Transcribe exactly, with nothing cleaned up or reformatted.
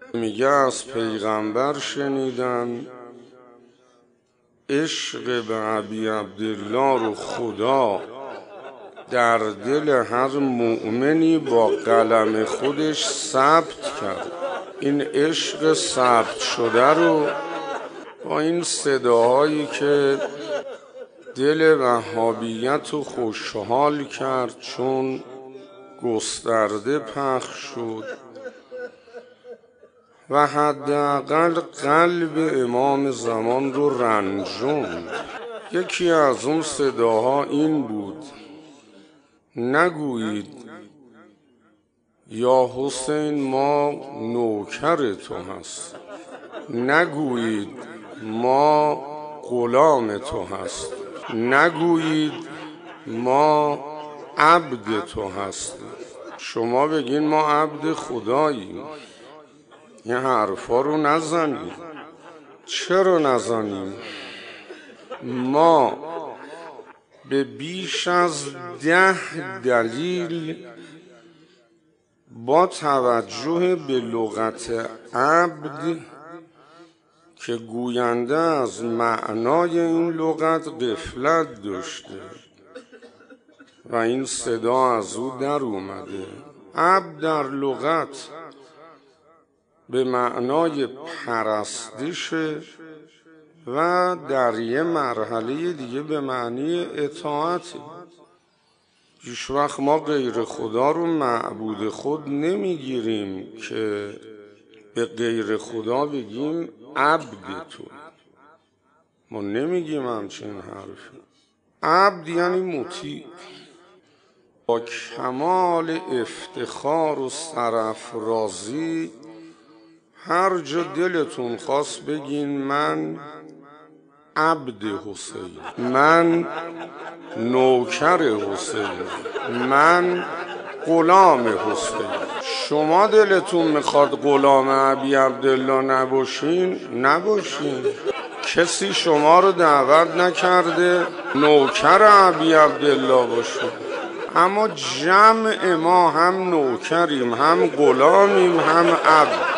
میگه از پیغمبر شنیدم عشق به ابی عبدالله رو خدا در دل هر مؤمنی با قلم خودش ثبت کرد. این عشق ثبت شده رو با این صداهایی که دل وهابیت رو خوشحال کرد، چون گسترده پخش شد و حداقل قلب امام زمان رو رنجوند. یکی از اون صداها این بود: نگویید یا حسین ما نوکر تو هست، نگویید ما غلام تو هست، نگویید ما عبد تو هستیم. شما بگین ما عبد خداییم. این حرفا رو نزنیم. چرا نزنیم؟ ما به بیش از ده دلیل با توجه به لغت عبد که گوینده از معنای این لغت غفلت داشته و این صدا از او در اومده. عبد در لغت به معنای پرستشه و در یه مرحله دیگه به معنی اطاعته. هیچ وقت ما غیر خدا رو معبود خود نمیگیریم که به غیر خدا بگیم عبد تو. ما نمیگیم همچین حرفی. عبد یعنی مطیع. با کمال افتخار و سرافرازی هر جا دلتون خواست بگین من عبد حسین، من نوکر حسین، من غلام حسین. شما دلتون میخواد غلام ابی عبدالله نباشین، نباشین. کسی شما رو دعوت نکرده نوکر ابی عبدالله باشین. اما جمع ما هم نوکریم، هم غلامیم، هم عبد.